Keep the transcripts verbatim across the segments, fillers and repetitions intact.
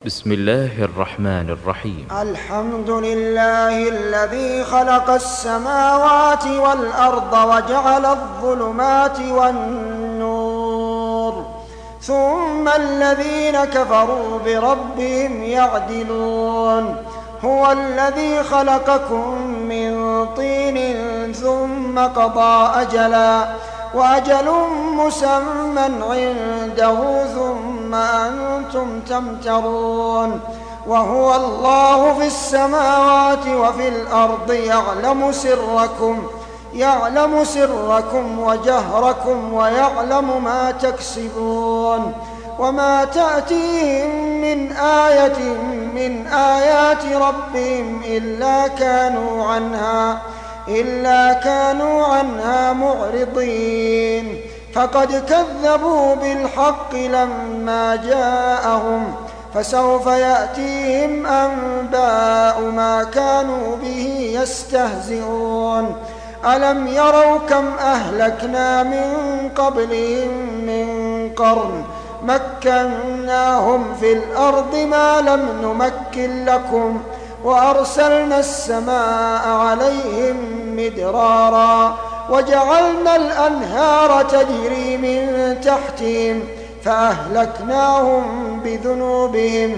بسم الله الرحمن الرحيم. الحمد لله الذي خلق السماوات والأرض وجعل الظلمات والنور ثم الذين كفروا بربهم يعدلون. هو الذي خلقكم من طين ثم قضى أجلا وأجل مسمى عنده ثم أنتم تمترون. وهو الله في السماوات وفي الأرض يعلم سركم يعلم سركم وجهركم ويعلم ما تكسبون. وما تأتيهم من آية من آيات ربهم إلا كانوا عنها إلا كانوا عنها معرضين. فقد كذبوا بالحق لما جاءهم فسوف يأتيهم أنباء ما كانوا به يستهزئون. ألم يروا كم أهلكنا من قبلهم من قرن مكناهم في الأرض ما لم نمكن لكم وأرسلنا السماء عليهم مدرارا وجعلنا الأنهار تجري من تحتهم فأهلكناهم بذنوبهم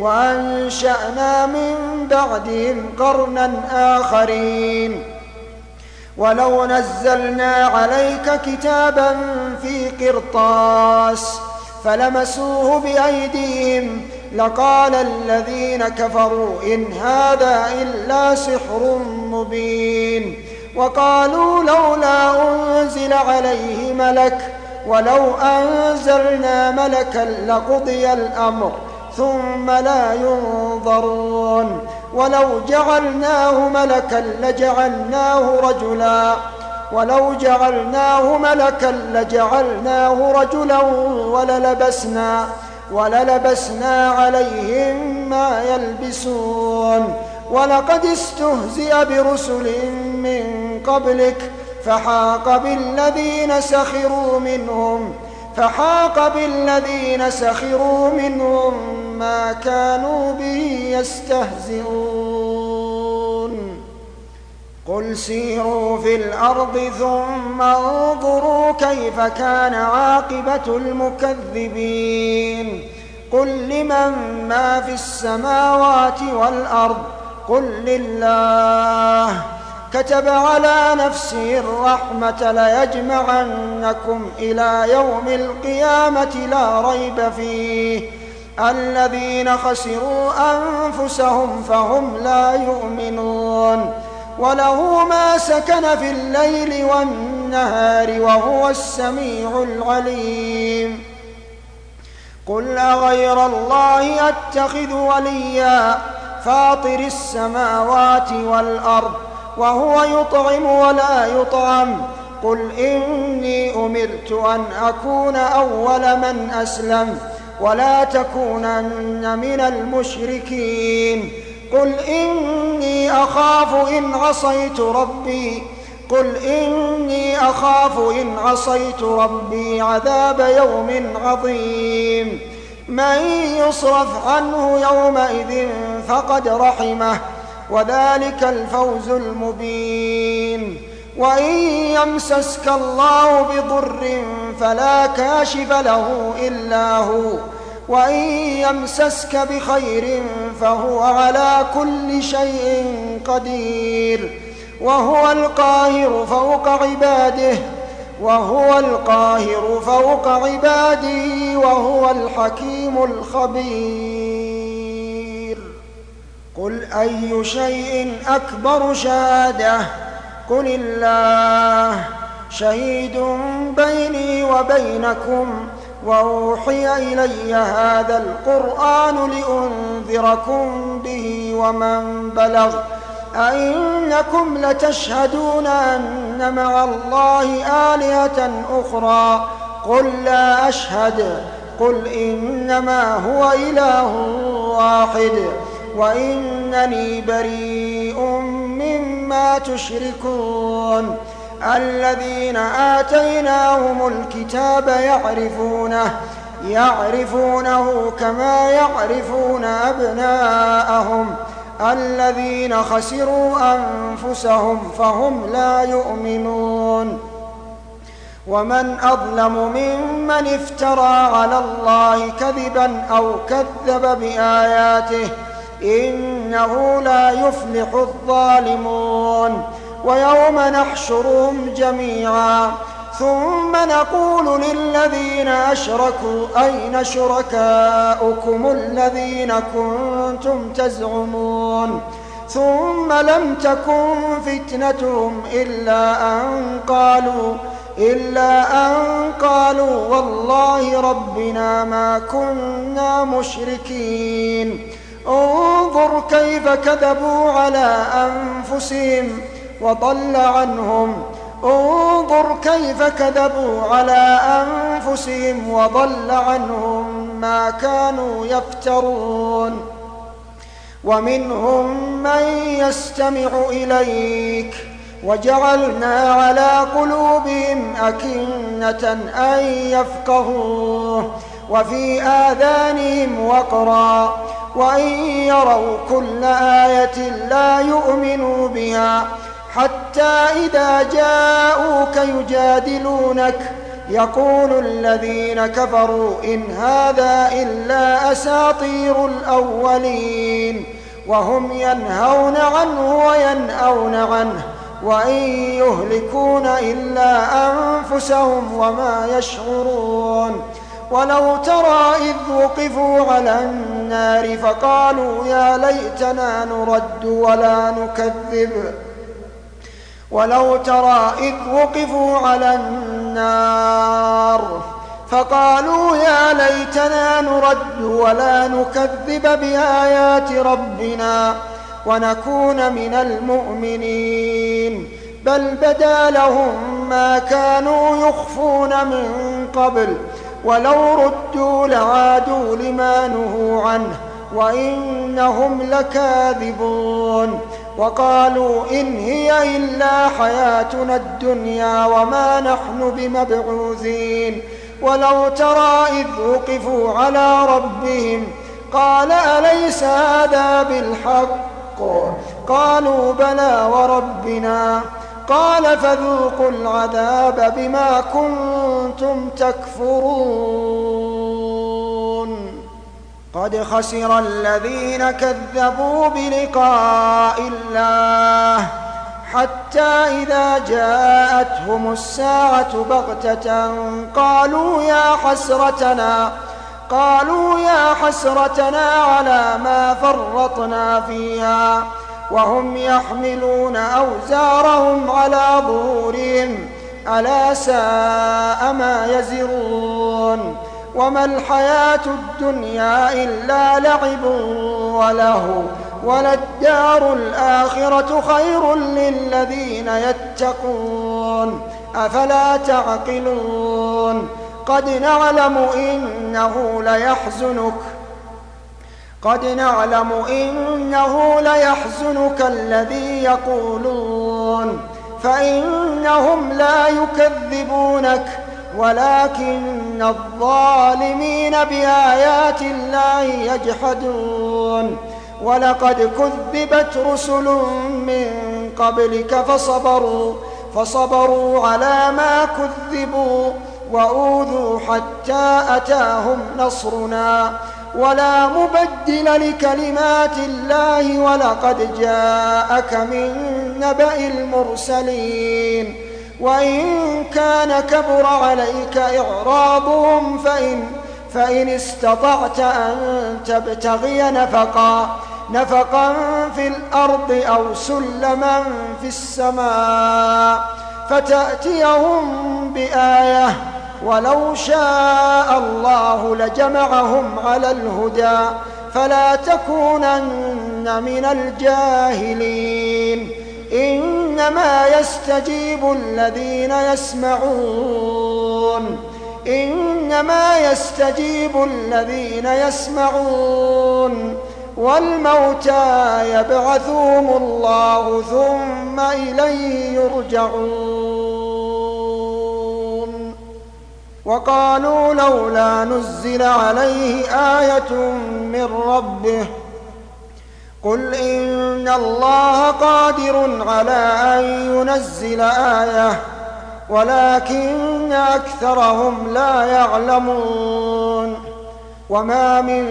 وأنشأنا من بعدهم قرنا آخرين. ولو نزلنا عليك كتابا في قرطاس فلمسوه بأيديهم لقال الذين كفروا إن هذا إلا سحر مبين. وقالوا لولا أنزل عليه ملك ولو أنزلنا ملكا لقضي الأمر ثم لا ينظرون. ولو جعلناه ملكا لجعلناه رجلا ولو جعلناه ملكا لجعلناه رجلا وللبسنا وللبسنا عليهم ما يلبسون. ولقد استهزئ برسل من قبلك فحاق بالذين سخروا منهم فحاق بالذين سخروا منهم ما كانوا به يستهزئون. قل سيروا في الأرض ثم انظروا كيف كان عاقبة المكذبين. قل لمن ما في السماوات والأرض قل لله. كتب على نفسه الرحمة ليجمعنكم إلى يوم القيامة لا ريب فيه. الذين خسروا أنفسهم فهم لا يؤمنون. وله ما سكن في الليل والنهار وهو السميع العليم. قل أغير الله أتخذ وليا فاطر السماوات والأرض وهو يطعم ولا يطعم. قل إني أمرت أن أكون أول من أسلم ولا تكونن من المشركين. قل إني أخاف إن عصيت ربي قل إني أخاف إن عصيت ربي عذاب يوم عظيم. من يصرف عنه يومئذ فقد رحمه وذلك الفوز المبين. وإن يمسسك الله بضر فلا كاشف له إلا هو وإن يمسسك بخير فهو على كل شيء قدير. وهو القاهر فوق عباده وهو القاهر فوق عباده وهو الحكيم الخبير. قل أي شيء أكبر شهادة قل الله شهيد بيني وبينكم وأوحي إلي هذا القرآن لأنذركم به ومن بلغ أئنكم لتشهدون أن مع الله آلهة أخرى قل لا أشهد قل إنما هو إله واحد وإنني بريء مما تشركون. الذين آتيناهم الكتاب يعرفونه يعرفونه كما يعرفون أبناءهم الذين خسروا أنفسهم فهم لا يؤمنون. ومن أظلم ممن افترى على الله كذبا أو كذب بآياته إنه لا يفلح الظالمون. ويوم نحشرهم جميعا ثم نقول للذين أشركوا أين شركاؤكم الذين كنتم تزعمون ثم لم تكن فتنتهم إلا أن قالوا إلا أن قالوا والله ربنا ما كنا مشركين. انظر كيف كذبوا على أنفسهم وضل عنهم انظر كيف كذبوا على أنفسهم وضل عنهم ما كانوا يفترون. ومنهم من يستمع إليك وجعلنا على قلوبهم أكنة أن يفقهوه وفي آذانهم وقرا وإن يروا كل آية لا يؤمنوا بها حتى إذا جاءوك يجادلونك يقول الذين كفروا إن هذا إلا أساطير الأولين وهم ينهون عنه وينأون عنه وإن يهلكون إلا أنفسهم وما يشعرون. ولو ترى إذ وقفوا على النار فقالوا يا ليتنا نرد ولا نكذب ولو ترى إذ وقفوا على النار فقالوا يا ليتنا نرد ولا نكذب بآيات ربنا ونكون من المؤمنين بل بدا لهم ما كانوا يخفون من قبل ولو ردوا لعادوا لما نهوا عنه وإنهم لكاذبون. وقالوا إن هي إلا حياتنا الدنيا وما نحن بمبعوثين. ولو ترى إذ وقفوا على ربهم قال أليس هذا بالحق قالوا بلى وربنا قال فذوقوا العذاب بما كنتم تكفرون. قد خسر الذين كذبوا بلقاء الله حتى إذا جاءتهم الساعة بغتة قالوا يا حسرتنا قالوا يا حسرتنا على ما فرطنا فيها وهم يحملون أوزارهم على ظهورهم ألا ساء ما يزرون. وما الحياة الدنيا إلا لعب وله وللدار الآخرة خير للذين يتقون أفلا تعقلون. قد نعلم إنه ليحزنك قد نعلم إنه ليحزنك الذي يقولون فإنهم لا يكذبونك ولكن الظالمين بآيات الله يجحدون. ولقد كذبت رسل من قبلك فصبروا فصبروا على ما كذبوا وأوذوا حتى أتاهم نصرنا ولا مبدل لكلمات الله ولقد جاءك من نبأ المرسلين. وإن كان كبر عليك إعراضهم فإن, فإن استطعت أن تبتغي نفقا نفقا في الأرض أو سلما في السماء فتأتيهم بآية ولو شاء الله لجمعهم على الهدى فلا تكونن من الجاهلين. إنما يستجيب الذين يسمعون إنما يستجيب الذين يسمعون والموتى يبعثهم الله ثم إليه يرجعون. وقالوا لولا نزل عليه آية من ربه قل إن الله قادر على أن ينزل آية ولكن أكثرهم لا يعلمون وما من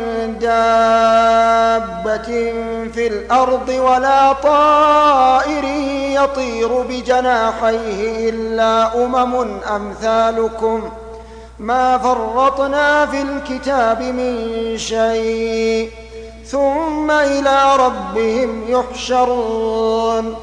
دابة في الأرض ولا طائر يطير بجناحيه إلا أمم أمثالكم ما فرطنا في الكتاب من شيء ثم إلى ربهم يحشرون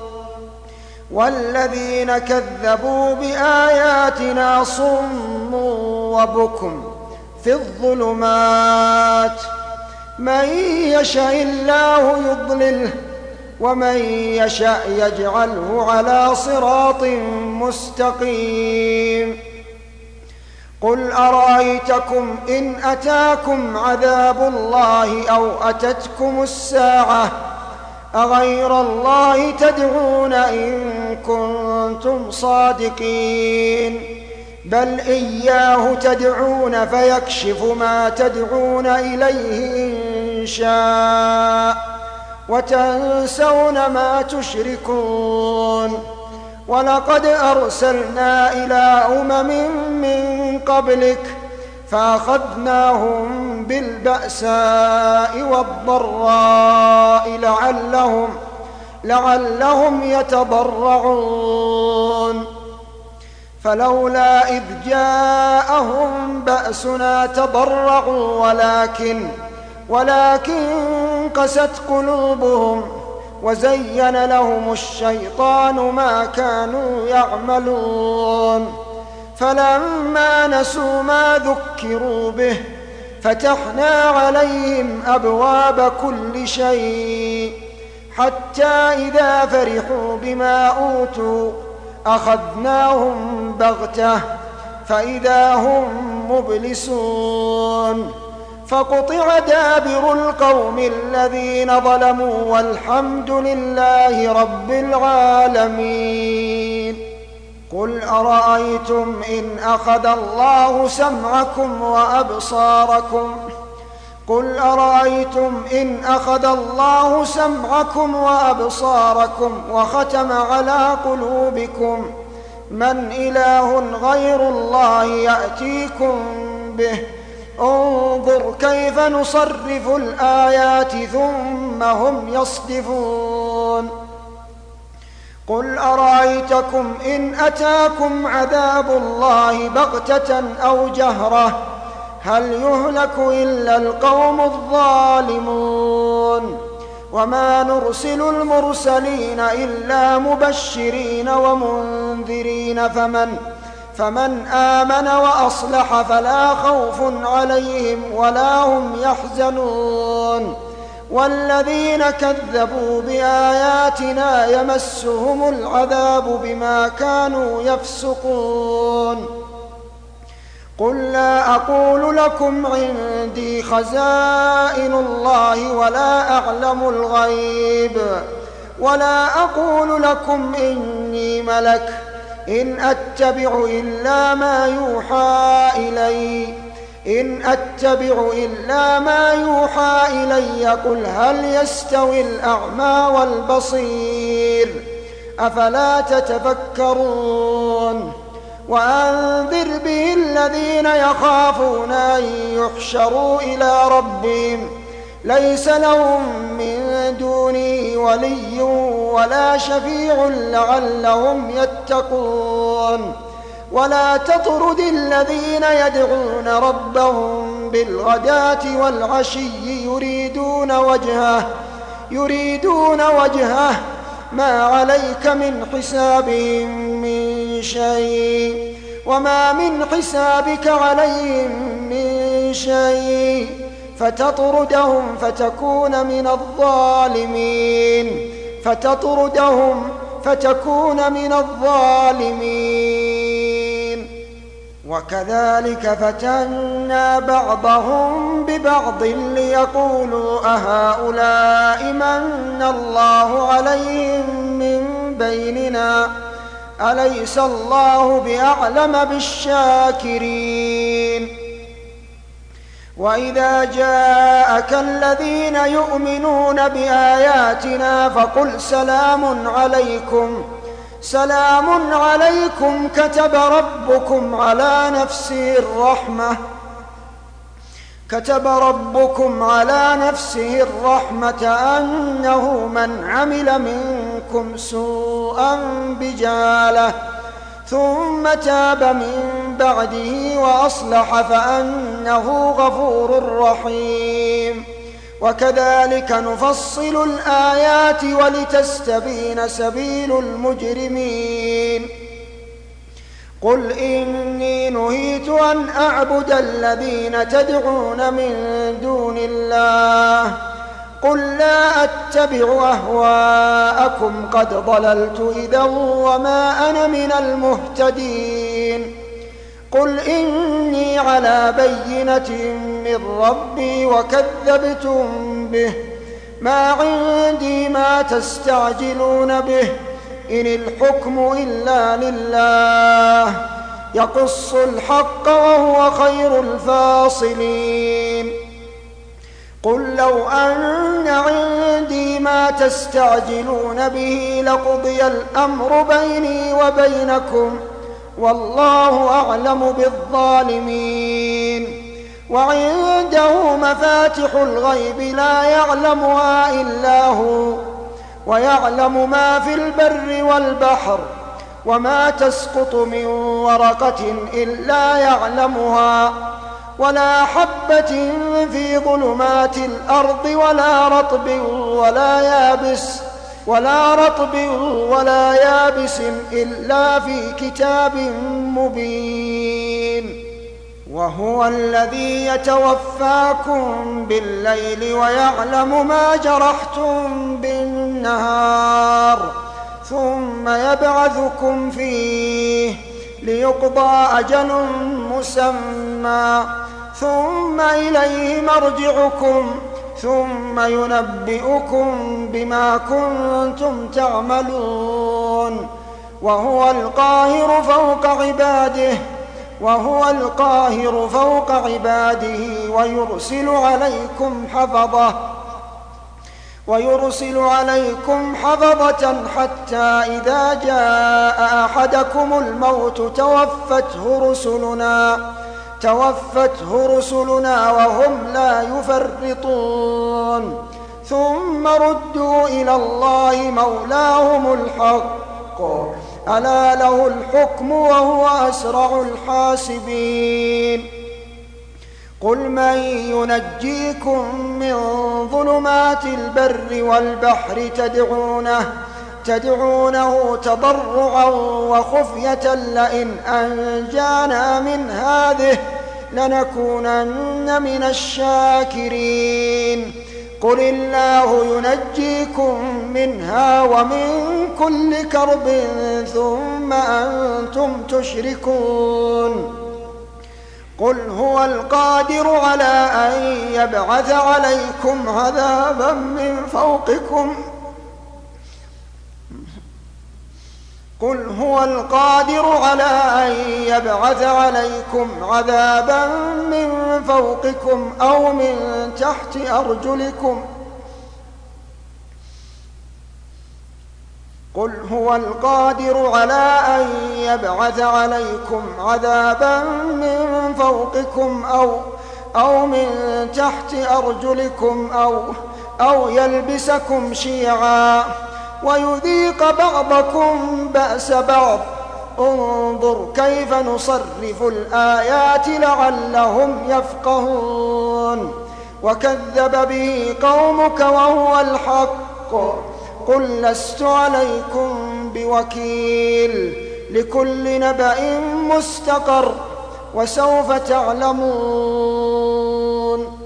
والذين كذبوا بآياتنا صم وبكم في الظلمات من يشاء الله يضلله ومن يشاء يجعله على صراط مستقيم قل أرأيتكم إن أتاكم عذاب الله أو أتتكم الساعة أغير الله تدعون إن كنتم صادقين بل إياه تدعون فيكشف ما تدعون إليه إن شاء وتنسون ما تشركون ولقد أرسلنا إلى أمم من قبلك فأخذناهم بالبأساء والضراء لعلهم, لعلهم يتضرعون فلولا إذ جاءهم بأسنا تضرعوا ولكن, ولكن قست قلوبهم وزين لهم الشيطان ما كانوا يعملون فلما نسوا ما ذكروا به فتحنا عليهم أبواب كل شيء حتى إذا فرحوا بما أوتوا أخذناهم بغتة فإذا هم مبلسون فقطع دابر القوم الذين ظلموا والحمد لله رب العالمين قل أرأيتم إن أخذ الله سمعكم وأبصاركم قل أرأيتم إن أخذ الله سمعكم وأبصاركم وختم على قلوبكم من إله غير الله يأتيكم به انظر كيف نصرف الآيات ثم هم يصدفون قل أرأيتكم إن أتاكم عذاب الله بغتة أو جهرة هل يهلك إلا القوم الظالمون وما نرسل المرسلين إلا مبشرين ومنذرين فمن فمن آمن وأصلح فلا خوف عليهم ولا هم يحزنون والذين كذبوا بآياتنا يمسهم العذاب بما كانوا يفسقون قل لا أقول لكم عندي خزائن الله ولا أعلم الغيب ولا أقول لكم إني ملك إن أتبع إلا ما يوحى إلي إن أتبع إلا ما يوحى إلي قل هل يستوي الأعمى والبصير أفلا تتفكرون وأنذر به الذين يخافون أن يحشروا إلى ربهم ليس لهم من دونه ولي ولا شفيع لعلهم يتقون ولا تطرد الذين يدعون ربهم بالغداة والعشي يريدون وجهه يريدون وجهه ما عليك من حسابهم من شيء وما من حسابك عليهم من شيء فتطردهم فتكون من الظالمين فتطردهم فتكون من الظالمين وكذلك فتنا بعضهم ببعض ليقولوا أهؤلاء من الله عليهم من بيننا أليس الله بأعلم بالشاكرين وإذا جاءك الذين يؤمنون بآياتنا فقل سلام عليكم سلام عليكم كتب ربكم على نفسه الرحمة كتب ربكم على نفسه الرحمة أنه من عمل منكم سوءا بجهالة ثم تاب من بعده وأصلح فأنه غفور رحيم وكذلك نفصل الآيات ولتستبين سبيل المجرمين قل إني نهيت أن أعبد الذين تدعون من دون الله قل لا أتبع أهواءكم قد ضللت إذا وما أنا من المهتدين قل إني على بينة من ربي وكذبتم به ما عندي ما تستعجلون به إن الحكم إلا لله يقص الحق وهو خير الفاصلين قل لو أن عندي ما تستعجلون به لقضي الأمر بيني وبينكم والله أعلم بالظالمين وعنده مفاتح الغيب لا يعلمها إلا هو ويعلم ما في البر والبحر وما تسقط من ورقة إلا يعلمها ولا حبة في ظلمات الأرض ولا رطب ولا يابس ولا رطب ولا يابس إلا في كتاب مبين وهو الذي يتوفاكم بالليل ويعلم ما جرحتم بالنهار ثم يبعثكم فيه ليقضى أجل مسمى ثم إليه مرجعكم ثم ينبئكم بما كنتم تعملون وهو القاهر فوق عباده وهو القاهر فوق عباده ويرسل عليكم حفظة ويرسل عليكم حفظة حتى إذا جاء أحدكم الموت توفته رسلنا توفته رسلنا وهم لا يفرطون ثم ردوا إلى الله مولاهم الحق ألا له الحكم وهو أسرع الحاسبين قل من ينجيكم من ظلمات البر والبحر تدعونه تدعونه تضرعا وخفية لئن أنجانا من هذه لنكونن من الشاكرين قل الله ينجيكم منها ومن كل كرب ثم أنتم تشركون قل هو القادر على أن يبعث عليكم عذابا من فوقكم قل هو القادر على أن يبعث عليكم عذابا من فوقكم أو من تحت أرجلكم قل هو القادر على أن يبعث عليكم عذابا من فوقكم أو أو من تحت أرجلكم أو أو يلبسكم شيعا ويذيق بعضكم بأس بعض انظر كيف نصرف الآيات لعلهم يفقهون وكذب به قومك وهو الحق قل لست عليكم بوكيل لكل نبأ مستقر وسوف تعلمون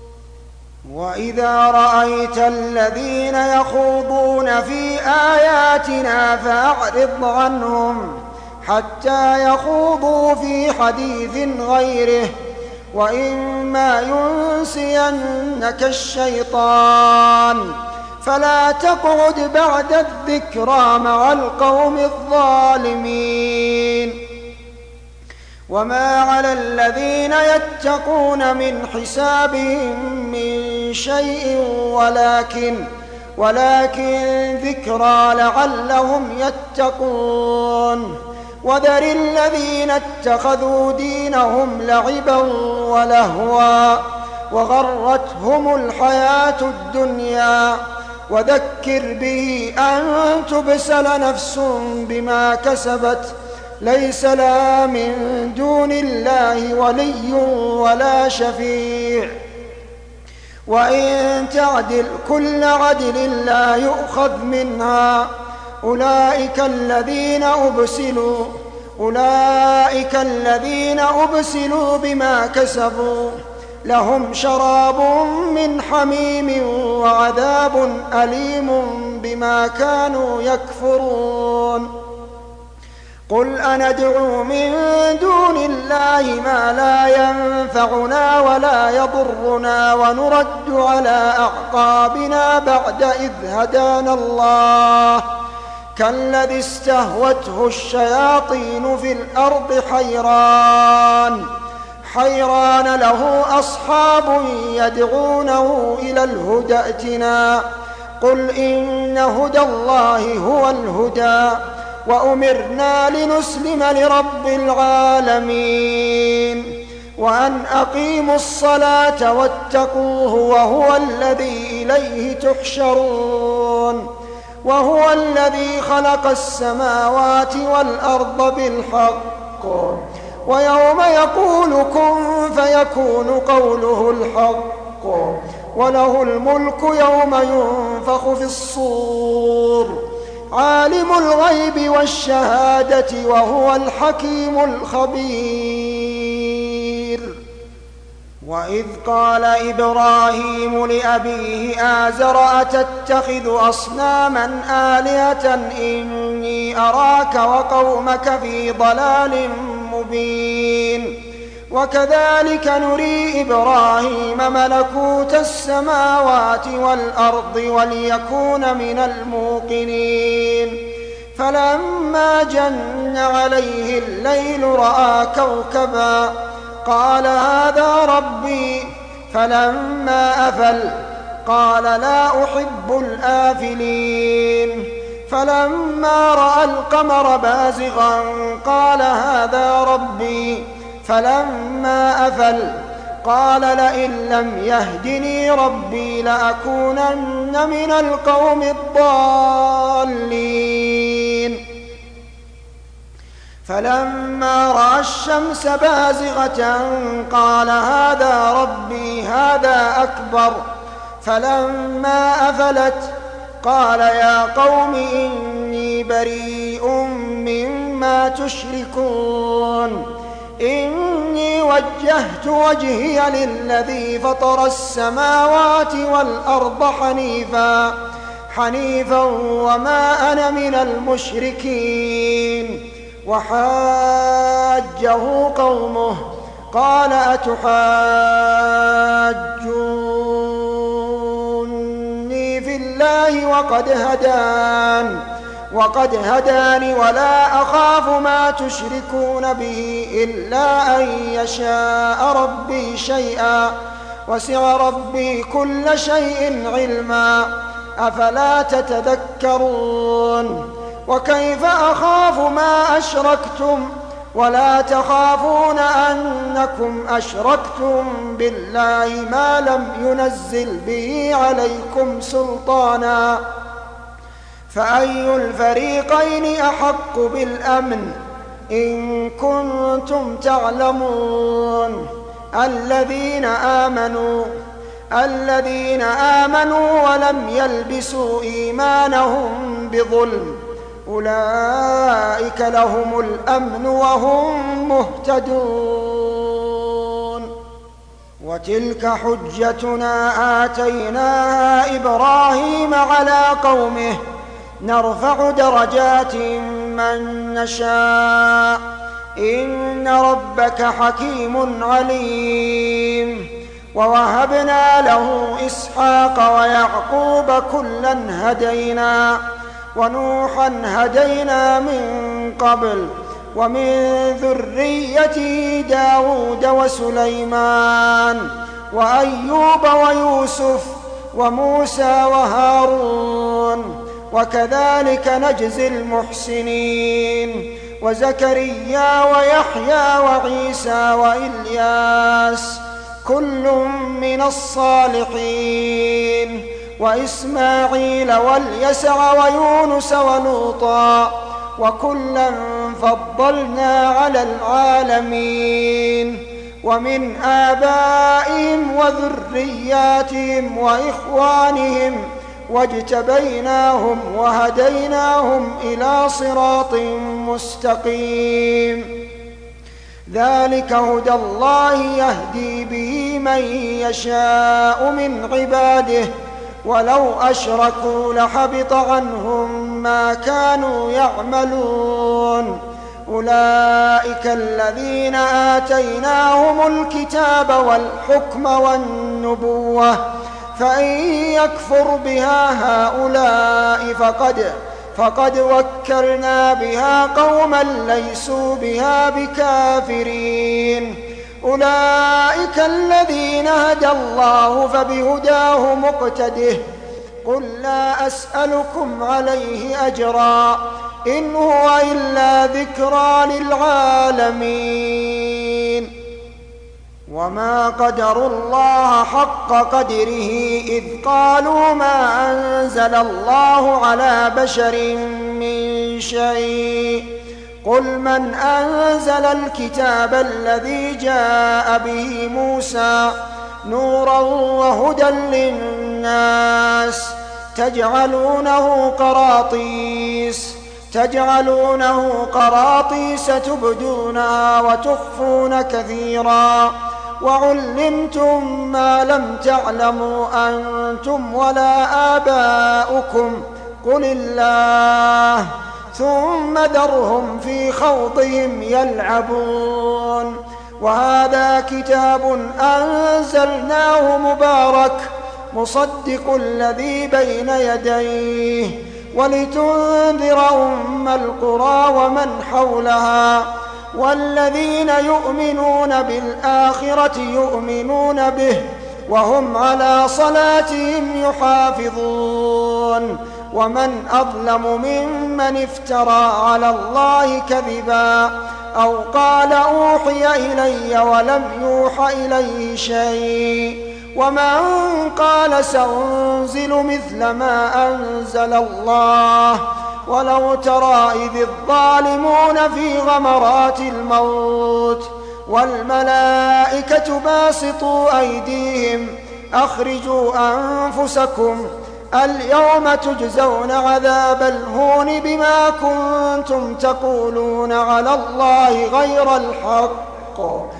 وإذا رأيت الذين يخوضون في آياتنا فأعرض عنهم حتى يخوضوا في حديث غيره وإما ينسينك الشيطان فلا تقعد بعد الذكرى مع القوم الظالمين. وما على الذين يتقون من حسابهم من شيء ولكن ولكن ذكرى لعلهم يتقون. وذر الذين اتخذوا دينهم لعبا ولهوا وغرتهم الحياة الدنيا وذكر به أن تبسل نفس بما كسبت ليس لها من دون الله ولي ولا شفيع وإن تعدل كل عدل لا يؤخذ منها. أولئك الذين أبسلوا أولئك الذين أبسلوا بما كسبوا لهم شراب من حميم وعذاب أليم بما كانوا يكفرون. قل أندعو من دون الله ما لا ينفعنا ولا يضرنا ونرد على أعقابنا بعد إذ هدانا الله كالذي استهوته الشياطين في الأرض حيران حيران له أصحاب يدعونه إلى الهدى ائتنا. قل إن هدى الله هو الهدى وأمرنا لنسلم لرب العالمين وأن أقيموا الصلاة واتقوه وهو الذي إليه تحشرون. وهو الذي خلق السماوات والأرض بالحق ويوم يقول كن فيكون قوله الحق وله الملك يوم ينفخ في الصور عالم الغيب والشهادة وهو الحكيم الخبير. وإذ قال إبراهيم لأبيه آزر أتتخذ أصناما آلهة إني أراك وقومك في ضلال مبين. وكذلك نري إبراهيم ملكوت السماوات والأرض وليكون من الموقنين. فلما جن عليه الليل رأى كوكبا قال هذا ربي فلما أفل قال لا أحب الآفلين. فلما رأى القمر بازغا قال هذا ربي فلما أفل قال لئن لم يهدني ربي لأكونن من القوم الضالين. فلما رأى الشمس بازغة قال هذا ربي هذا أكبر. فلما أفلت قال يا قوم إني بريء مما تشركون إني وجهت وجهي للذي فطر السماوات والأرض حنيفا حنيفا وما أنا من المشركين. وحاجه قومه قال أتحاجوني في الله وقد هدان وقد هداني ولا أخاف ما تشركون به إلا أن يشاء ربي شيئا وسع ربي كل شيء علما أفلا تتذكرون. وكيف أخاف ما أشركتم ولا تخافون أنكم أشركتم بالله ما لم ينزل به عليكم سلطانا فأي الفريقين أحق بالأمن إن كنتم تعلمون. الذين آمنوا الذين آمنوا ولم يلبسوا إيمانهم بظلم أولئك لهم الأمن وهم مهتدون. وتلك حجتنا آتيناها إبراهيم على قومه نرفع درجات من نشاء إن ربك حكيم عليم. ووهبنا له إسحاق ويعقوب كلا هدينا ونوحا هدينا من قبل ومن ذريته داود وسليمان وأيوب ويوسف وموسى وهارون وكذلك نجزي المحسنين وزكريا ويحيى وعيسى وإلياس كل من الصالحين وإسماعيل واليسع ويونس ولوطا وكلا فضلنا على العالمين ومن آبائهم وذرياتهم وإخوانهم واجتبيناهم وهديناهم إلى صراط مستقيم ذلك هدى الله يهدي به من يشاء من عباده ولو أشركوا لحبط عنهم ما كانوا يعملون أولئك الذين آتيناهم الكتاب والحكم والنبوة فإن يكفر بها هؤلاء فقد فقد وكلنا بها قوما ليسوا بها بكافرين أولئك الذين هدى الله فبهداه مقتده قل لا أسألكم عليه أجرا إن هو إلا ذكرى للعالمين وما قدروا الله حق قدره إذ قالوا ما أنزل الله على بشر من شيء قل من أنزل الكتاب الذي جاء به موسى نورا وهدى للناس تجعلونه قراطيس تجعلونه قراطيس تبدونها وتخفون كثيرا وعلمتم ما لم تعلموا أنتم ولا آباؤكم قل الله ثم ذرهم في خوضهم يلعبون وهذا كتاب أنزلناه مبارك مصدق الذي بين يديه ولتنذر أم القرى ومن حولها والذين يؤمنون بالآخرة يؤمنون به وهم على صلاتهم يحافظون ومن أظلم ممن افترى على الله كذبا أو قال أوحي إلي ولم يوح إليه شيء ومن قال سأنزل مثل ما أنزل الله ولو ترى إذ الظالمون في غمرات الموت والملائكة باسطوا أيديهم أخرجوا أنفسكم اليوم تجزون عذاب الهون بما كنتم تقولون على الله غير الحق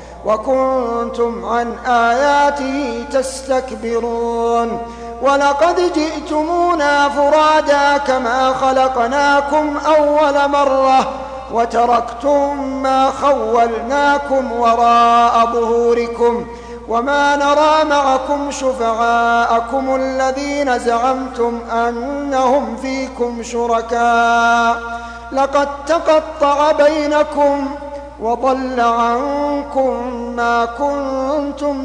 وكنتم عن آياته تستكبرون ولقد جئتمونا فرادا كما خلقناكم أول مرة وتركتم ما خولناكم وراء ظهوركم وما نرى معكم شفعاءكم الذين زعمتم أنهم فيكم شركاء لقد تقطع بينكم وضل عنكم ما كنتم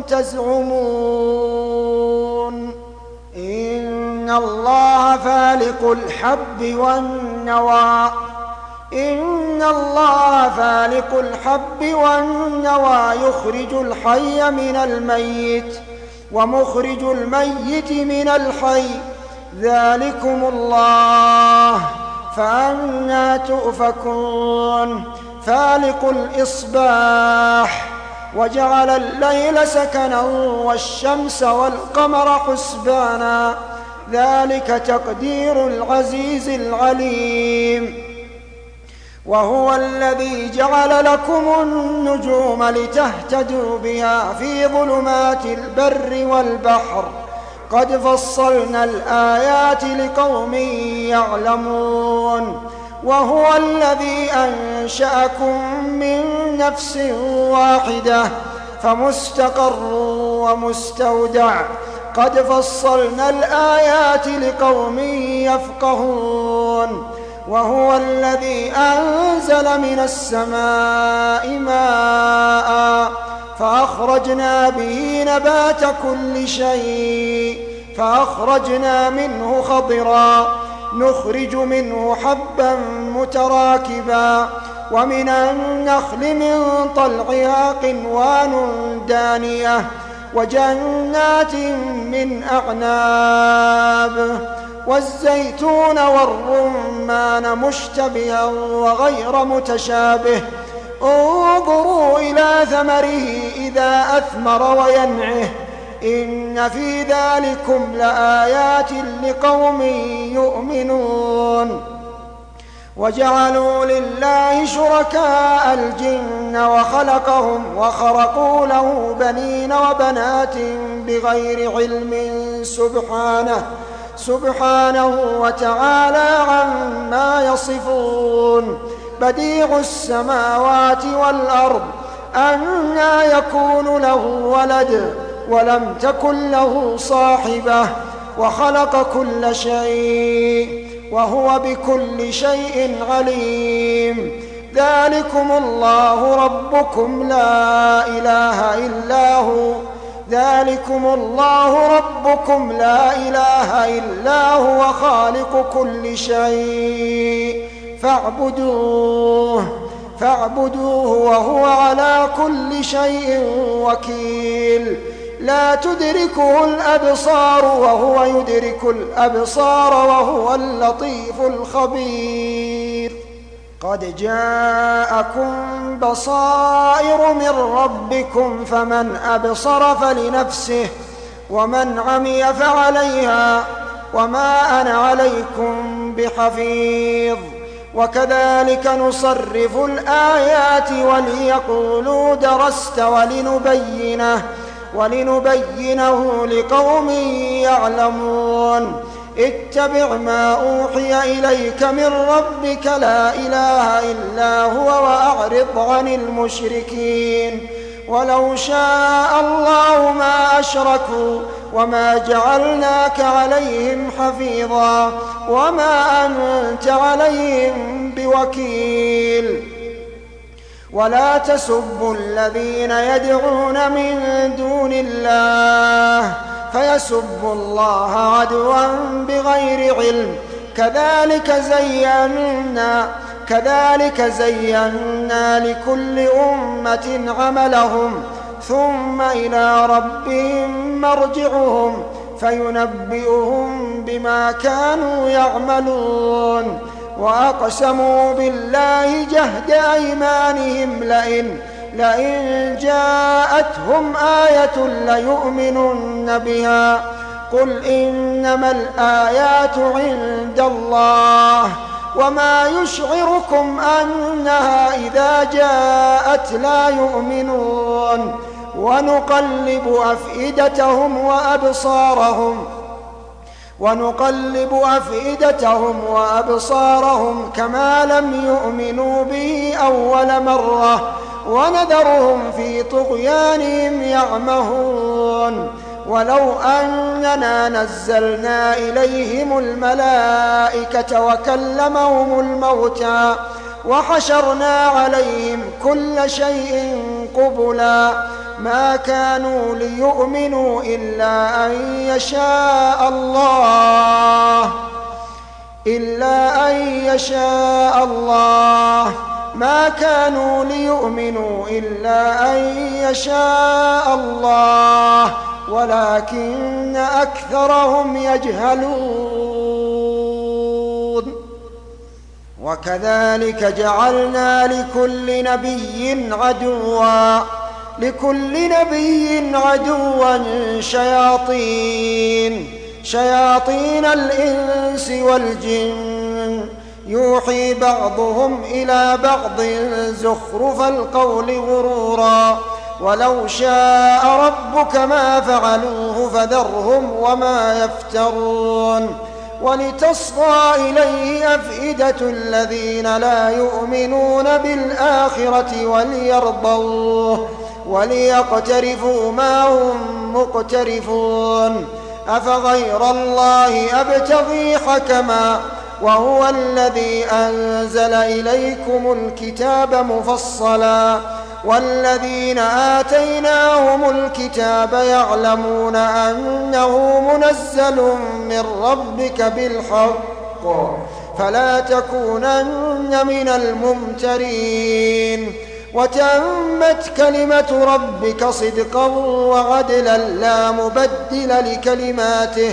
تزعمون إن الله فالق الحب والنوى إن الله فالق الحب والنوى يخرج الحي من الميت ومخرج الميت من الحي ذلكم الله فأنى تؤفكون فالق الإصباح وجعل الليل سكنا والشمس والقمر حسبانا ذلك تقدير العزيز العليم وهو الذي جعل لكم النجوم لتهتدوا بها في ظلمات البر والبحر قد فصلنا الآيات لقوم يعلمون وهو الذي أنشأكم من نفس واحدة فمستقر ومستودع قد فصلنا الآيات لقوم يفقهون وهو الذي أنزل من السماء ماء فأخرجنا به نبات كل شيء فأخرجنا منه خضرا نخرج منه حبا متراكبا ومن النخل من طلعها قنوان دانية وجنات من أعناب والزيتون والرمان مشتبها وغير متشابه انظروا إلى ثمره إذا أثمر وينعه إن في ذلكم لآيات لقوم يؤمنون وجعلوا لله شركاء الجن وخلقهم وخرقوا له بنين وبنات بغير علم سبحانه سبحانه وتعالى عما يصفون بديع السماوات والأرض أنى يكون له ولد ولم تكن له صاحبة وخلق كل شيء وهو بكل شيء عليم ذلكم الله ربكم لا إله إلا هو ذلكم الله ربكم لا إله إلا هو خالق كل شيء فاعبدوه فاعبدوه وهو على كل شيء وكيل لا تدركه الأبصار وهو يدرك الأبصار وهو اللطيف الخبير قد جاءكم بصائر من ربكم فمن أبصر فلنفسه ومن عمي فعليها وما أنا عليكم بحفيظ وكذلك نصرف الآيات وليقولوا درست ولنبينه ولنبينه لقوم يعلمون اتبع ما أوحي إليك من ربك لا إله إلا هو وأعرض عن المشركين ولو شاء الله ما أشركوا وما جعلناك عليهم حفيظا وما أنت عليهم بوكيل ولا تسبوا الذين يدعون من دون الله فيسبوا الله عدوا بغير علم كذلك زينا كذلك زينا لكل أمة عملهم ثم إلى ربهم مرجعهم فينبئهم بما كانوا يعملون وأقسموا بالله جهد أيمانهم لئن لئن جاءتهم آية ليؤمنن بها قل إنما الآيات عند الله وما يشعركم أنها إذا جاءت لا يؤمنون ونقلب أفئدتهم وأبصارهم ونقلب أفئدتهم وأبصارهم كما لم يؤمنوا به أول مرة ونذرهم في طغيانهم يعمهون ولو أننا نزلنا إليهم الملائكة وكلمهم الموتى وحشرنا عليهم كل شيء قبلا ما كانوا ليؤمنوا إلا أن يشاء الله إلا أن يشاء الله ما كانوا ليؤمنوا إلا أن يشاء الله ولكن أكثرهم يجهلون وكذلك جعلنا لكل نبي عدوا لكل نبي عدوا شياطين شياطين الإنس والجن يوحي بعضهم إلى بعض زخرف القول غرورا ولو شاء ربك ما فعلوه فذرهم وما يفترون ولتصغى إليه أفئدة الذين لا يؤمنون بالآخرة وليرضوه وليقترفوا ما هم مقترفون أفغير الله أبتغي حكما وهو الذي أنزل إليكم الكتاب مفصلا والذين آتيناهم الكتاب يعلمون أنه منزل من ربك بالحق فلا تكونن من الممترين وتمت كلمة ربك صدقا وعدلا لا مبدل لكلماته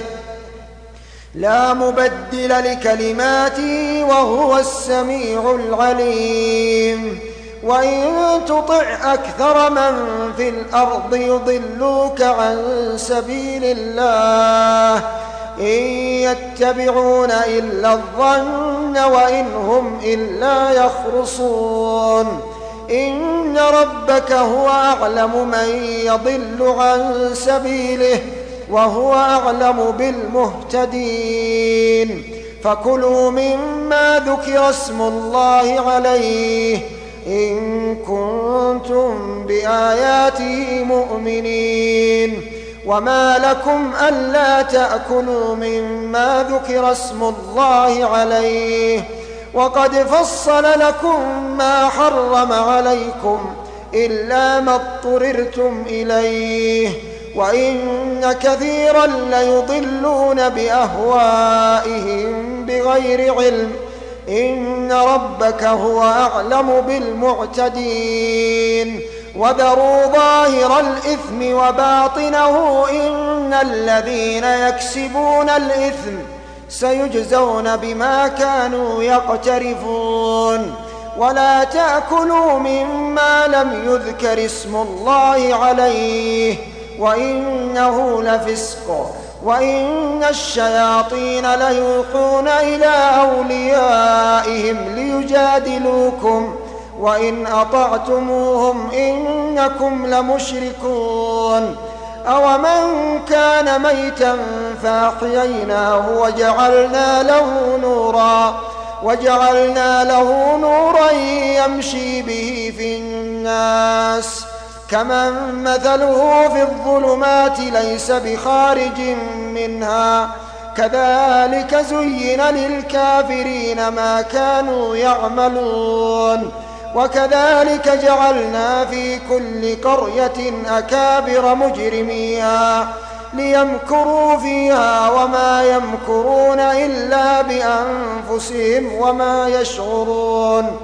لا مبدل لكلماته وهو السميع العليم وإن تطع أكثر من في الأرض يضلوك عن سبيل الله إن يتبعون إلا الظن وإن هم إلا يخرصون إن ربك هو أعلم من يضل عن سبيله وهو أعلم بالمهتدين فكلوا مما ذكر اسم الله عليه إن كنتم بآياته مؤمنين وما لكم ألا تأكلوا مما ذكر اسم الله عليه وقد فصل لكم ما حرم عليكم إلا ما اضطررتم إليه وإن كثيرا ليضلون بأهوائهم بغير علم إن ربك هو أعلم بالمعتدين وذروا ظاهر الإثم وباطنه إن الذين يكسبون الإثم سيجزون بما كانوا يقترفون ولا تأكلوا مما لم يذكر اسم الله عليه وإنه لفسق وإن الشياطين ليوحون إلى أوليائهم ليجادلوكم وإن أطعتموهم إنكم لمشركون أومن كان ميتا فأحييناه وجعلنا له نورا وجعلنا له نورا يمشي به في الناس كمن مثله في الظلمات ليس بخارج منها كذلك زين للكافرين ما كانوا يعملون وكذلك جعلنا في كل قرية أكابر مجرميها ليمكروا فيها وما يمكرون إلا بأنفسهم وما يشعرون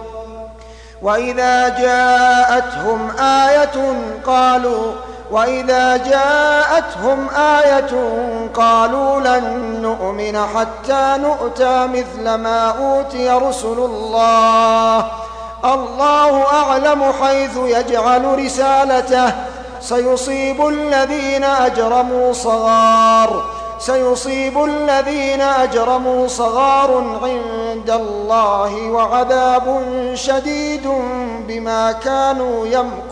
وإذا جاءتهم آية قالوا وإذا جاءتهم آية قالوا لن نؤمن حتى نؤتى مثل ما أوتي رسل الله الله أعلم حيث يجعل رسالته سيصيب الذين أجرموا صغار سيصيب الذين أجرموا صغار عند الله وعذاب شديد بما كانوا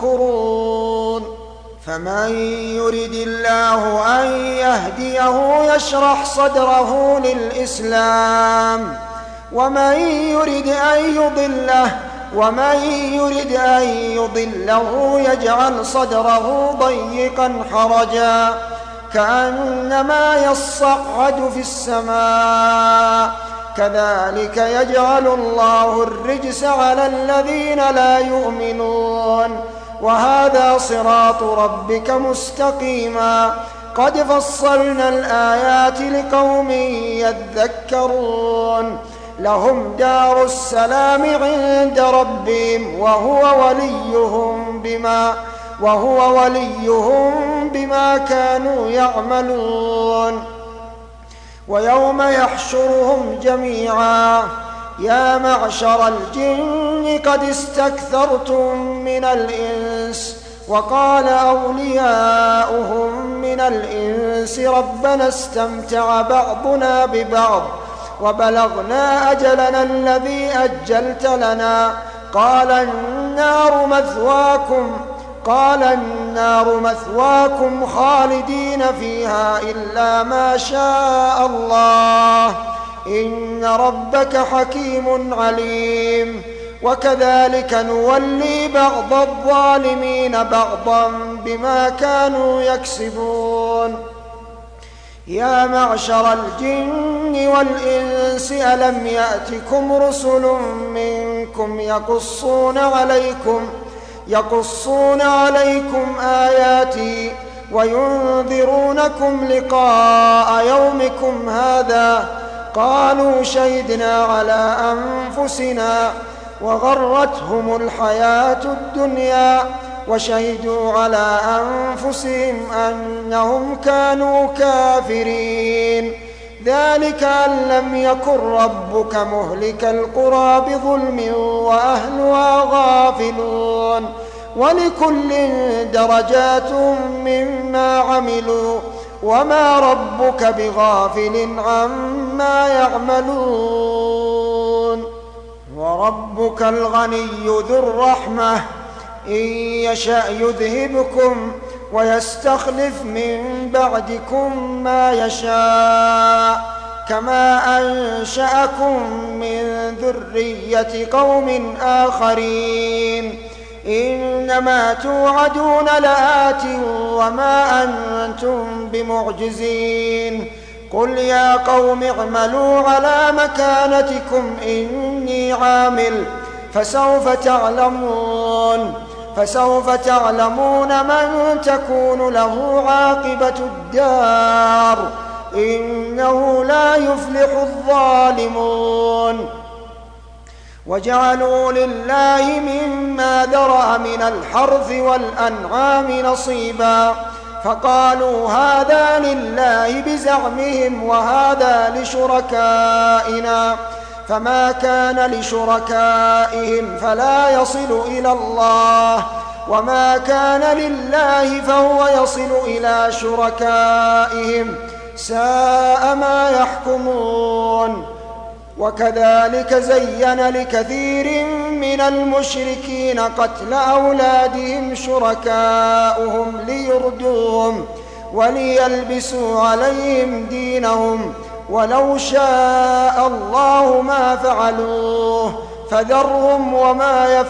يمكرون فمن يرد الله أن يهديه يشرح صدره للإسلام ومن يرد أن يضله ومن يرد أن يضله يجعل صدره ضيقا حرجا كأنما يصعد في السماء كذلك يجعل الله الرجس على الذين لا يؤمنون وهذا صراط ربك مستقيما قد فصلنا الآيات لقوم يذكرون لهم دار السلام عند ربهم وهو وليهم بما وهو وليهم بما كانوا يعملون ويوم يحشرهم جميعا يا معشر الجن قد استكثرتم من الإنس وقال أولياؤهم من الإنس ربنا استمتع بعضنا ببعض وبلغنا أجلنا الذي أجلت لنا قال النار مثواكم قال النار مثواكم خالدين فيها إلا ما شاء الله إن ربك حكيم عليم وكذلك نولي بعض الظالمين بعضا بما كانوا يكسبون. يا معشر الجن والإنس ألم يأتكم رسل منكم يقصون عليكم يقصون عليكم آياتي وينذرونكم لقاء يومكم هذا؟ قالوا شهدنا على أنفسنا وغرتهم الحياة الدنيا وشهدوا على أنفسهم أنهم كانوا كافرين. ذلك أن لم يكن ربك مهلك القرى بظلم وأهلها غافلون. ولكل درجات مما عملوا وما ربك بغافل عما يعملون. وربك الغني ذو الرحمة إن يشأ يذهبكم ويستخلف من بعدكم ما يشاء كما أنشأكم من ذرية قوم آخرين. إنما توعدون لآت وما أنتم بمعجزين. قل يا قوم اعملوا على مكانتكم إني عامل فسوف تعلمون فسوف تعلمون من تكون له عاقبة الدار إنه لا يفلح الظالمون. وجعلوا لله مما ذرأ من الحرث والأنعام نصيبا فقالوا هذا لله بزعمهم وهذا لشركائنا فما كان لشركائهم فلا يصل إلى الله وما كان لله فهو يصل إلى شركائهم ساء ما يحكمون. وكذلك زين لكثير من المشركين قتل أولادهم شركاؤهم ليردوهم وليلبسوا عليهم دينهم ولو شاء الله ما فعلوه فذرهم وما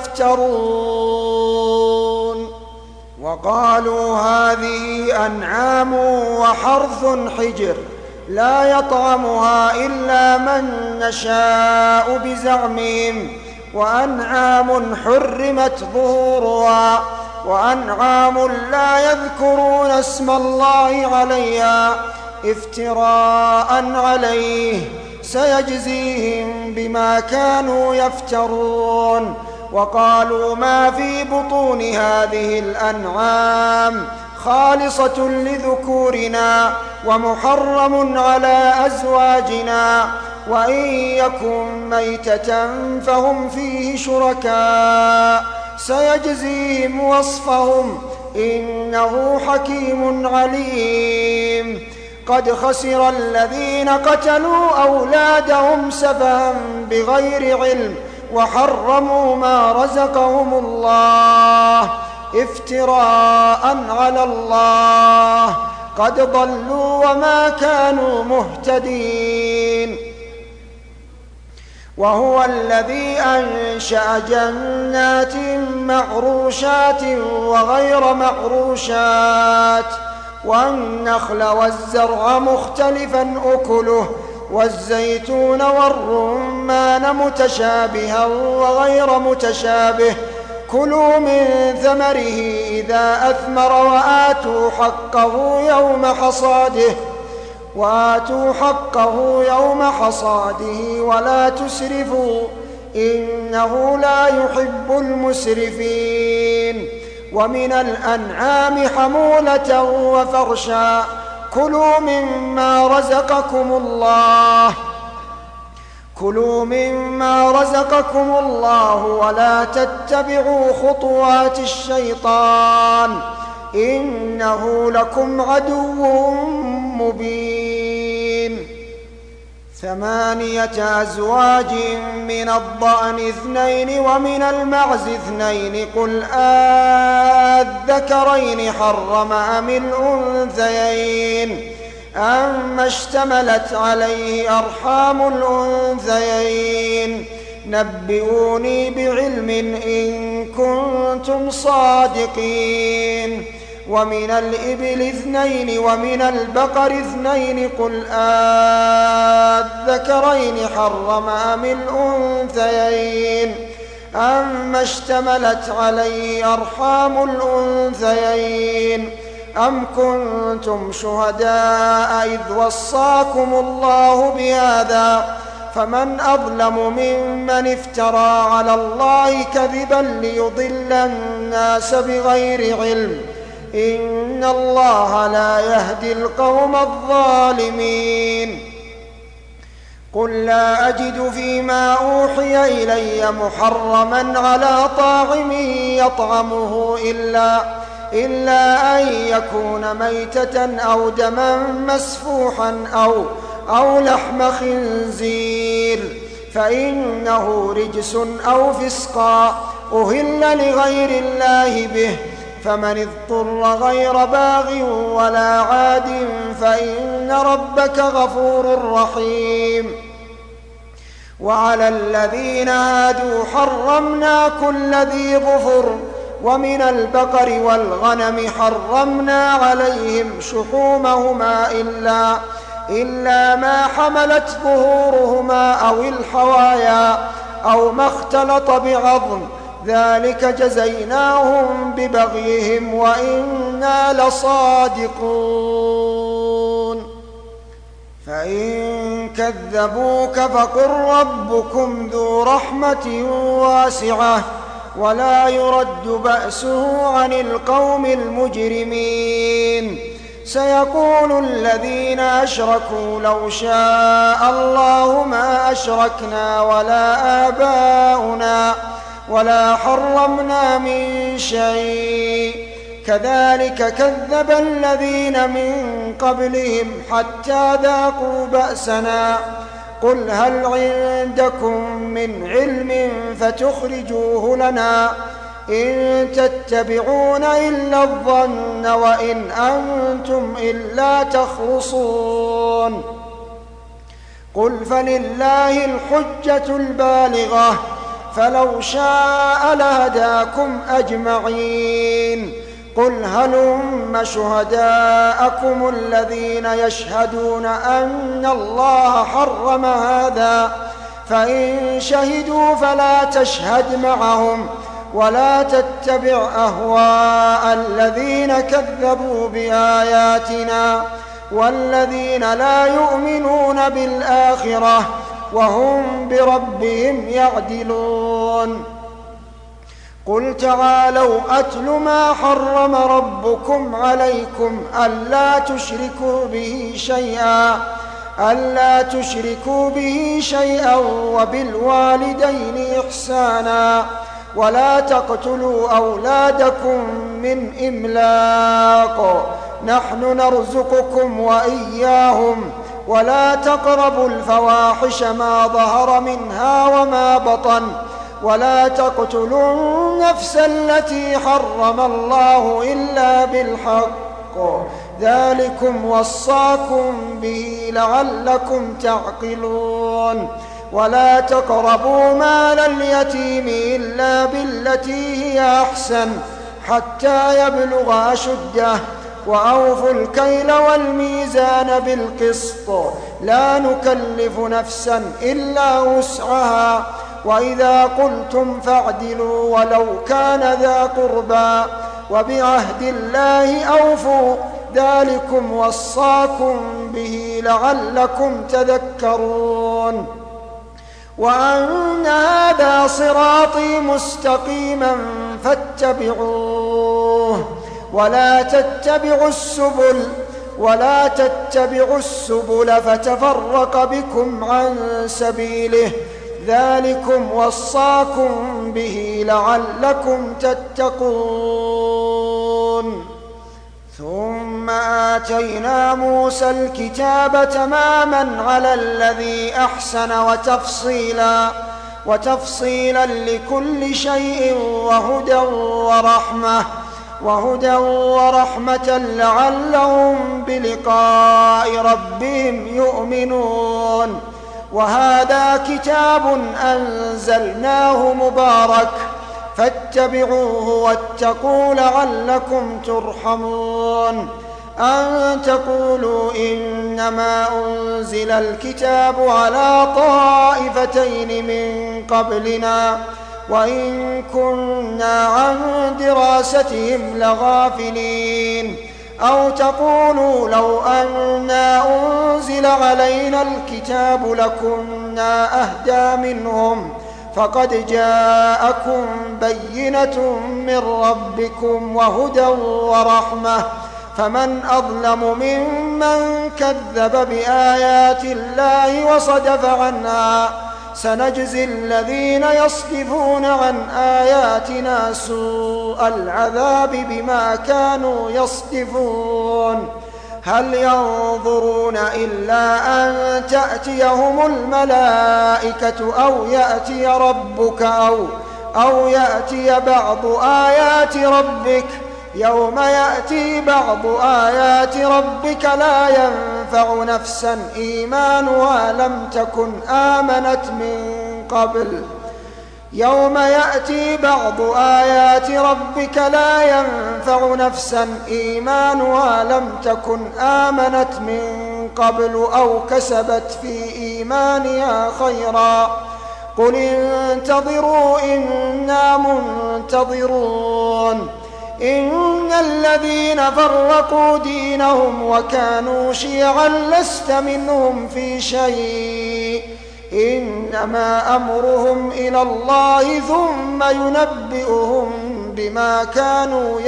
يفترون. وقالوا هذه أنعام وحرث حجر لا يطعمها إلا من نشاء بزعمهم وأنعام حرمت ظهورها وأنعام لا يذكرون اسم الله عليها افتراء عليه سيجزيهم بما كانوا يفترون. وقالوا ما في بطون هذه الأنعام خالصة لذكورنا ومحرم على أزواجنا وإن يكن ميتة فهم فيه شركاء سيجزيهم وصفهم إنه حكيم عليم. قد خسر الذين قتلوا أولادهم سفها بغير علم وحرموا ما رزقهم الله افتراء على الله قد ضلوا وما كانوا مهتدين. وهو الذي أنشأ جنات معروشات وغير معروشات والنخل والزرع مختلفا أكله والزيتون والرمان متشابها وغير متشابه كلوا من ثمره إذا أثمر وآتوا حقه يوم حصاده وآتوا حقه يوم حصاده ولا تسرفوا إنه لا يحب المسرفين. ومن الأنعام حمولة وفرشا كلوا مما رزقكم الله كلوا مما رزقكم الله ولا تتبعوا خطوات الشيطان إنه لكم عدو مبين. ثمانية أزواج من الضأن اثنين ومن المعز اثنين قل آذكرين حرم أم الأنثيين أما اشتملت عليه أرحام الأنثيين نبئوني بعلم إن كنتم صادقين. ومن الإبل اثنين ومن البقر اثنين قل آذكرين حرم أم الأنثيين أما اشتملت عليه أرحام الأنثيين أم كنتم شهداء إذ وصاكم الله بهذا فمن أظلم ممن افترى على الله كذبا ليضل الناس بغير علم إن الله لا يهدي القوم الظالمين قل لا أجد فيما أوحي إلي محرما على طاعم يطعمه إلا, إلا أن يكون ميتة أو دما مسفوحا أو, أو لحم خنزير فإنه رجس أو فسقا أهل لغير الله به فمن اضطر غير باغ ولا عاد فإن ربك غفور رحيم وعلى الذين هادوا حرمنا كل ذي ظفر ومن البقر والغنم حرمنا عليهم شحومهما إلا, إلا ما حملت ظهورهما أو الحوايا أو ما اختلط بعظم ذلك جزيناهم ببغيهم وإنا لصادقون فإن كذبوك فقل ربكم ذو رحمة واسعة ولا يرد بأسه عن القوم المجرمين سيقول الذين أشركوا لو شاء الله ما أشركنا ولا آباؤنا ولا حرمنا من شيء كذلك كذب الذين من قبلهم حتى ذاقوا بأسنا قل هل عندكم من علم فتخرجوه لنا إن تتبعون إلا الظن وإن أنتم إلا تخرصون قل فلله الحجة البالغة فلو شاء لهداكم أجمعين قل هلم شهداءكم الذين يشهدون أن الله حرم هذا فإن شهدوا فلا تشهد معهم ولا تتبع أهواء الذين كذبوا بآياتنا والذين لا يؤمنون بالآخرة وهم بربهم يعدلون قل تعالوا أتل ما حرم ربكم عليكم ألا تشركوا به شيئا ألا تشركوا به شيئا وبالوالدين إحسانا ولا تقتلوا أولادكم من إملاق نحن نرزقكم وإياهم ولا تقربوا الفواحش ما ظهر منها وما بطن ولا تقتلوا النفس التي حرم الله إلا بالحق ذلكم وصاكم به لعلكم تعقلون ولا تقربوا مال اليتيم إلا بالتي هي أحسن حتى يبلغ أشده وأوفوا الكيل والميزان بالقسط لا نكلف نفسا إلا وسعها وإذا قلتم فاعدلوا ولو كان ذا قربى وبعهد الله أوفوا ذلكم وصاكم به لعلكم تذكرون وأن هذا صراطي مستقيما فاتبعوه ولا تتبعوا السبل ولا تتبعوا السبل فتفرق بكم عن سبيله ذلكم وصاكم به لعلكم تتقون ثم آتينا موسى الكتاب تماما على الذي أحسن وتفصيلا وتفصيلا لكل شيء وهدى ورحمة وهدى ورحمة لعلهم بلقاء ربهم يؤمنون وهذا كتاب أنزلناه مبارك فاتبعوه واتقوا لعلكم ترحمون. أن تقولوا إنما أنزل الكتاب على طائفتين من قبلنا وإن كنا عن دراستهم لغافلين. أو تقولوا لو أنا أنزل علينا الكتاب لكنا أهدى منهم فقد جاءكم بينة من ربكم وهدى ورحمة فمن أظلم ممن كذب بآيات الله وصدف عنها. سنجزي الذين يصدفون عن آياتنا سوء العذاب بما كانوا يصدفون. هل ينظرون إلا أن تأتيهم الملائكة أو يأتي ربك أو, أو يأتي بعض آيات ربك. يوم يأتي بعض آيات ربك لا ينفع نفسا إيمانها لم تكن آمنت من قبل يوم يأتي بعض آيات ربك لا ينفع نفسا إيمانها لم تكن آمنت من قبل أو كسبت في إيمانها خيرا. قل انتظروا إنا منتظرون. إن الذين فرقوا دينهم وكانوا شيعا لست منهم في شيء إنما أمرهم إلى الله ثم ينبئهم بما كانوا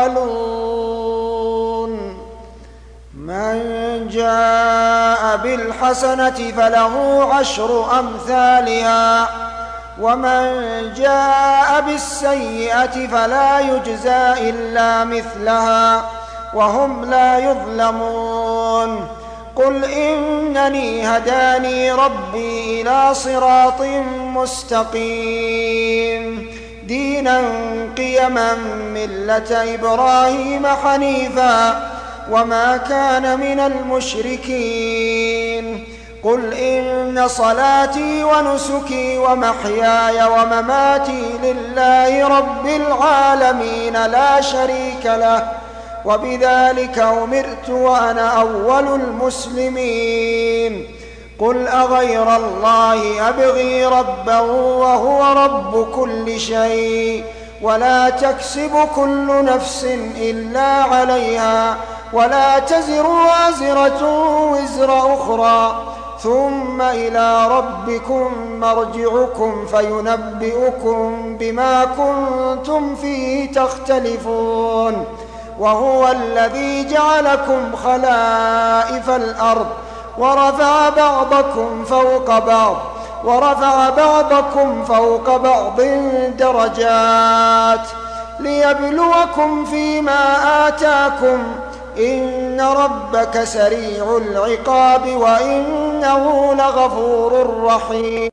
يفعلون. من جاء بالحسنة فله عشر أمثالها ومن جاء بالسيئة فلا يجزى إلا مثلها وهم لا يظلمون. قل إنني هداني ربي إلى صراط مستقيم دينا قيما ملة إبراهيم حنيفا وما كان من المشركين. قل إن صلاتي ونسكي ومحياي ومماتي لله رب العالمين لا شريك له وبذلك أمرت وأنا أول المسلمين. قل أغير الله أبغي ربا وهو رب كل شيء ولا تكسب كل نفس إلا عليها ولا تزر وازرة وزر أخرى ثم إلى ربكم مرجعكم فينبئكم بما كنتم فيه تختلفون. وهو الذي جعلكم خلائف الأرض ورفع بعضكم فوق بعض ورفع بعضكم فوق بعض درجات ليبلوكم فيما آتاكم إن ربك سريع العقاب وإنه لغفور رحيم.